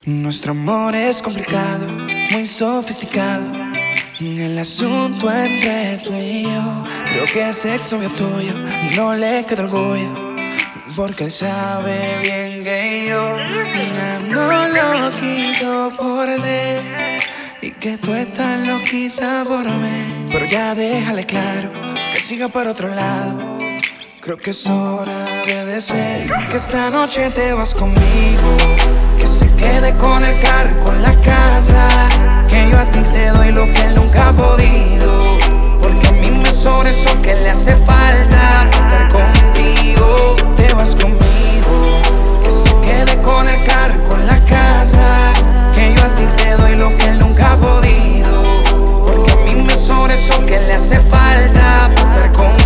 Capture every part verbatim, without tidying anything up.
Nuestro amor es complicado, muy sofisticado. El asunto entre tú y yo, creo que ese exnovio tuyo no le queda orgullo, porque él sabe bien que yo ya no lo quito por él, y que tú estás loquita por mí. Pero ya déjale claro que siga por otro lado. Creo que es hora de decir que esta noche te vas conmigo, que se quede con el carro, con la casa, que yo a ti te doy lo que él nunca ha podido, porque a mí me sobra eso que le hace falta para estar contigo. Te vas conmigo, que se quede con el carro, con la casa, que yo a ti te doy lo que él nunca ha podido, porque a mí me sobra eso que le hace falta para estar contigo.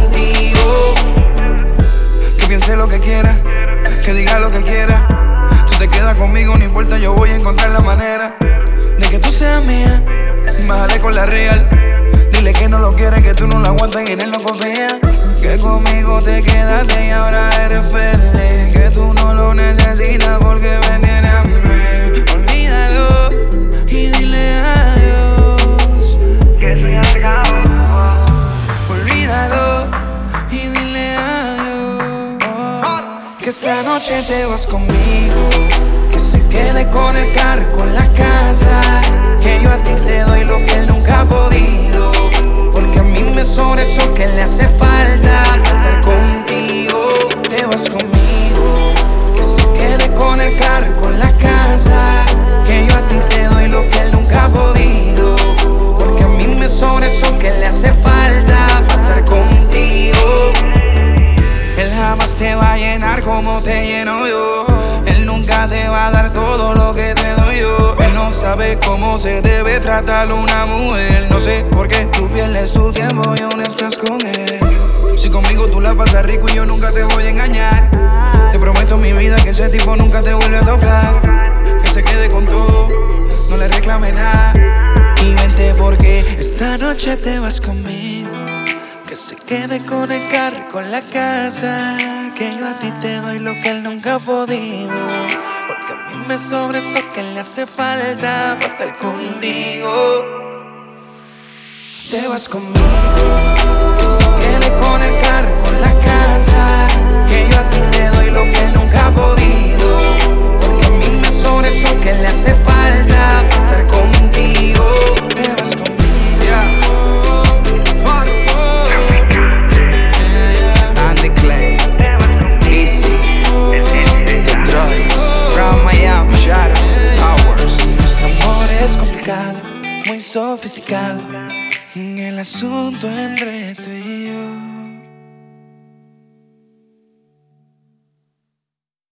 Que piense lo que quiera, que diga lo que quiera. Tú te quedas conmigo, no importa, yo voy a encontrar la manera de que tú seas mía. Bájale con la real, dile que no lo quieres, que tú no lo aguantas y en él no confías. Que conmigo te quedaste y ahora eres feliz, que tú no lo necesitas porque me tienes a mí. Olvídalo y dile adiós, que eso ya se acabó. Olvídalo y dile adiós, que esta noche te vas conmigo, que se quede con el carro, con la casa, que yo a ti te doy lo que él nunca ha podido, porque a mí me sobra eso que le hace falta para estar contigo. Te vas conmigo, que se quede con el carro, con la casa, que yo a ti te doy lo que él nunca ha podido, porque a mí me sobra eso que le hace falta para estar contigo. Él jamás te va a llenar como te lleno yo, él nunca te va a dar todo lo que te doy yo. Él no sabe cómo se debe tratar una mujer, no sé por qué tú pierdes tu tiempo y aún estás con él. Si conmigo tú la pasas rico y yo nunca te voy a engañar, te prometo mi vida que ese tipo nunca te vuelve a tocar, que se quede con todo, no le reclame nada. Y vente porque esta noche te vas conmigo, que se quede con el carro, con la casa, que yo a ti te doy lo que él nunca ha podido, porque a mí me sobra eso que le hace falta para estar contigo. Te vas conmigo, que se quede con el carro, con la casa, que yo a ti te doy lo que él nunca ha podido, porque a mí me sobra eso que le hace falta para estar contigo. Te vas conmigo, yeah. Andy Clay, Easy, The Droids, from Miami, Shadow Towers. Nuestro amor es complicado, muy sofisticado. El asunto entre tú y yo.